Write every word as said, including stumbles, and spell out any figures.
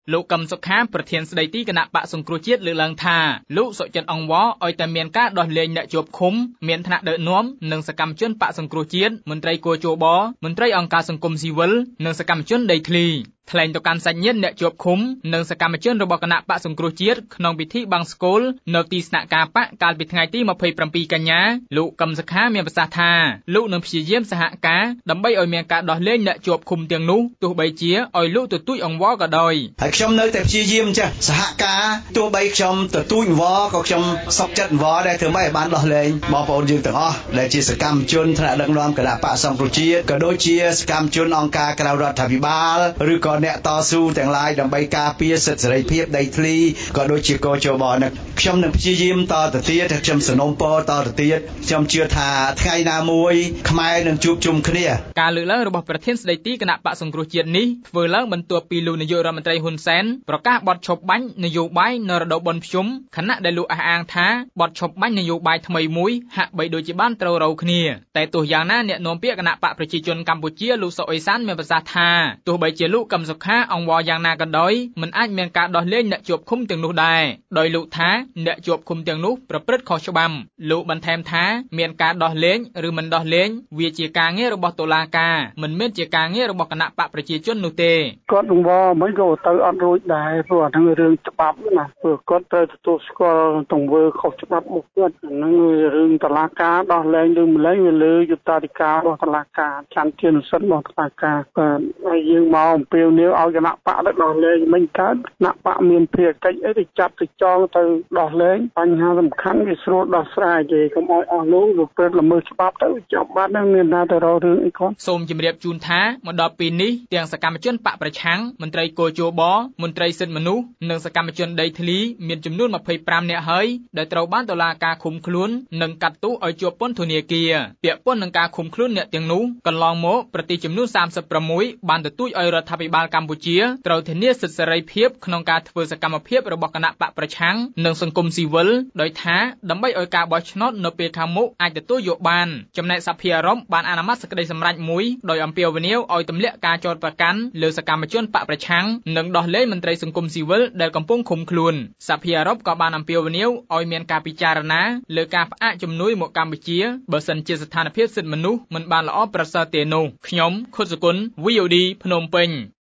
លោកកឹមសុខាប្រធានស្ដីទីគណៈបកសង្គ្រោះជាតិលើកឡើងថាលោកសុចិន្ទអង្វរឲ្យតែមានការដោះលែងអ្នកជាប់ឃុំមានថ្នាក់ដឹកនាំនិងសកម្មជនបកសង្គ្រោះជាតិមន្ត្រីគរជបមន្ត្រីអង្គការសង្គមស៊ីវិលនិងសកម្មជនដីធ្លីថ្លែងទៅកាន់សាច់ញាតិអ្នកជាប់ឃុំនិងសកម្មជនរបស់គណៈបកសង្គ្រោះជាតិក្នុងពិធីបង្សុកូលនៅទីស្នាក់ការបកកាលពីថ្ងៃទីម្ភៃប្រាំពីរកញ្ញាលោកកឹមសុខាមានប្រសាសន៍ថាលោកនឹងព្យាយាមសហការដើម្បីឲ្យមានការដោះលែងអ្នកជាប់ឃុំទាំងនោះទោះបីជាឲ្យលោកទទូចអង្វរក៏ដោយហើយខ្ញុំនៅតែព្យាយាមចាស់សហការទោះបីខ្ញុំទទូចអង្វរក៏ខ្ញុំសុខចិត្តអង្វរដែរធ្វើម៉េចឲ្យបានដោះលែងបងប្អូនយើងទាំងអស់ដែលជាសកម្មជនថ្នាក់ដឹកនាំគណៈបកសង្គ្រោះជាតិក៏ដូចជាសកម្មជនអង្គការក្រៅរដ្ឋាភិបាលឬក៏អ្នកតស៊ូទាំងឡាយដើម្បីការពារសិទ្ធិសេរីភាពដីធ្លីក៏ដូចជាកោជបនេះខ្ញុំនឹងព្យាយាមតទៅទៀតខ្ញុំសនំពរតទៅទៀតខ្ញុំជឿថាថ្ងៃណាមួយខ្មែរនឹងជួបជុំគ្នាការលើកឡើងរបស់ប្រធានស្ដីទីគណៈបកសង្គ្រោះជាតិនេះធ្វើឡើងបន្ទាប់ពីលោកនាយករដ្ឋមន្ត្រីហ៊ុនសែនប្រកាសបទឈប់បាញ់នយោបាយនៅរដូវបុណ្យភ្ជុំខណៈដែលលោកអះអាងថាបទឈប់បាញ់នយោបាយថ្មីមួយហាក់បីដូចជាបានត្រូវរៅគ្នាតែទោះយ៉ាងណាអ្នកនាំពាក្យគណៈបកប្រជាជនកម្ពុជាលោកសុកអេសានមានប្រសាសន៍ថាទោះបីជាលោកកឹមសុខាអង្វរយ៉ាងណាក៏ដោយមិនអាចមានការដោះលែងអ្នកជាប់ឃុំទាំងនោះដែរដោយលោកថាអ្នកជាប់ឃុំទាំងនោះប្រព្រឹត្តខុសច្បាប់លោកបន្ថែមថាមានការដោះលែងឬមិនដោះលែងវាជាការងាររបស់តុលាការមិនមែនជាការងាររបស់គណៈបកប្រជាជននោះទេគាត់អង្វរមិនក៏ទៅអត់រួចដែរព្រោះអាហ្នឹងរឿងច្បាប់ណាព្រោះគាត់ត្រូវទទួលស្គាល់ទង្វើខុសច្បាប់របស់គាត់ហ្នឹងរឿងតុលាការដោះលែងឬមិនលែងវាលើយុត្តាធិការរបស់តុលាការចន្ទជានុសិទ្ធិរបស់តុលាការបាទហើយយើងមកអំពាវនាវឲ្យគណៈបកដោះលែងមិនកើតគណៈបកមានភារកិច្ចអីទៅចាប់ទៅចងទៅដោះលែងបញ្ហាសំខាន់វាស្រួលដោះស្រាយទេកុំឲ្យអស់លោកប្រព្រឹត្តល្មើសច្បាប់ទៅចាប់បាត់នឹងមានណាទៅរករឿងអីគាត់សូមជម្រាបជូនថាមកដល់ពេលនេះទាំងសកម្មជនបកប្រឆាំងមន្ត្រីគរជបមន្ត្រីសិទ្ធិមនុស្សនិងសកម្មជនដីធ្លីមានចំនួនម្ភៃប្រាំនាក់ហើយដែលត្រូវបានតុលាការឃុំខ្លួននិងកាត់ទោសឲ្យជាប់ពន្ធនាគារពាក់ព័ន្ធនឹងការឃុំខ្លួនអ្នកទាំងនោះកន្លងមកប្រទេសចំនួនសាមសិបប្រាំមួយបានទទូចឲ្យរដ្ឋាភិបាលកម្ពុជាត្រូវធានាសិទ្ធិសេរីភាពក្នុងការធ្វើសកម្មភាពរបស់គណៈបកប្រឆាំងនិងសង្គមស៊ីវិលដោយថាដើម្បីឲ្យការបោះឆ្នោតនៅពេលខាងមុខអាចទទួលយកបានចំណែកសភាអារម្មណ៍បានអនុម័តសេចក្តីសម្រេចមួយដោយអំពាវនាវឲ្យទម្លាក់ការចោទប្រកាន់លើសកម្មជនបកប្រឆាំងនិងដោះលែងមន្ត្រីសង្គមស៊ីវិលដែលកំពុងឃុំខ្លួនសភាអារម្មណ៍ក៏បានអំពាវនាវឲ្យមានការពិចារណាលើការផ្អាកជំនួយមកកម្ពុជាបើសិនជាស្ថានភាពសិទ្ធិមនុស្សមិនបានល្អប្រសើរទេនោះខ្ញុំខុតសុគន្ធ វី អូ ឌី ភ្នំពេញ